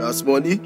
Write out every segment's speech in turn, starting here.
That's money.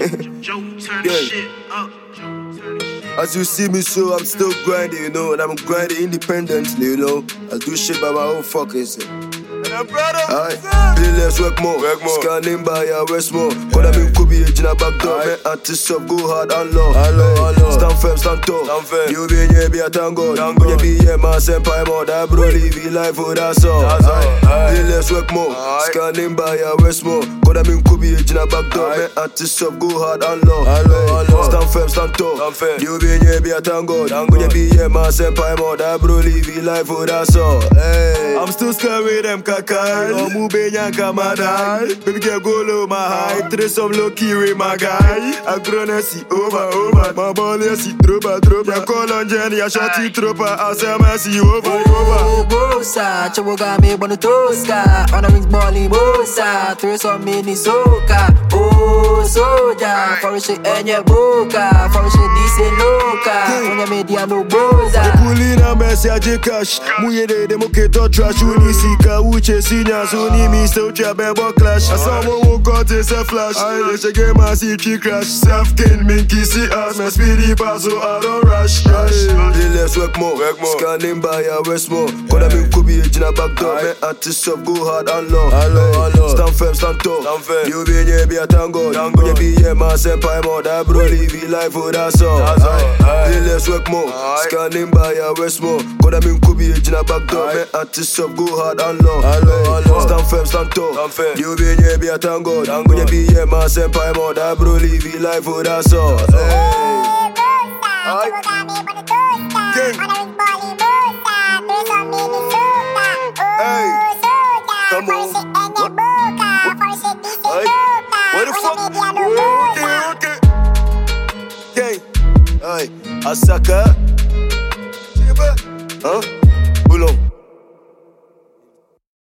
Yeah. As you see me, so I'm still grinding, you know, and I'm grinding independently, you know. I do shit by my own fucking self. Aye, let's work more. Scanning by a West more. Cause I mean, could be a Gina back door. Man, artists up, go hard and low. Stand firm, stand tall. You be in here, be a tango. You be here, man, senpai more. That bro, live your life, for that's all. Let's work more. Scanning by a West more. Cause I mean, could be a Gina back door. Man, artists up, go hard and low. Stand firm, stand tall. You be in here, be a tango. You be here, man, senpai more. That bro, live your life, for that's all. I'm still scared with them kakai. Oh, mube nyanka madai. Baby girl go low my high. Trace some low key with my guy. I grown and see over. My ball is see dropa. Ya call on Jenny, I shot it tropa. I say I see over. Bosa, chaboga me bono tosca. On a rings balling bosa. Trace some mini soca. Oh, soja. For shit and your boca. For shit decent loca. On your media no boza. Pulling a message cash. Muye de moketo trash. Unisika uche sinya. Suni mi so chabebo clash. Someone who got is a flash. I let you get my CP crash. Self-kin minky see us. My speedy pass so I don't rush. Let's work more. Scanning by a West more. Cause I mean could be a Gina back door. Man, artists up, go hard and low. Stand firm, stand tall. You be in here, be a tango. You be here, man, senpai more. That bro, live your life, for that's all. Let's work more. Scanning by a West more. Cause I mean could be a Gina back door. Man, artists up, go hard and low. Stand firm, stand tall. You be in here, be a tango. You be here, man, senpai more. That bro, live your life, for that's all. Come on. What the fuck? Okay. Hey, Asaka. Huh? Boulon.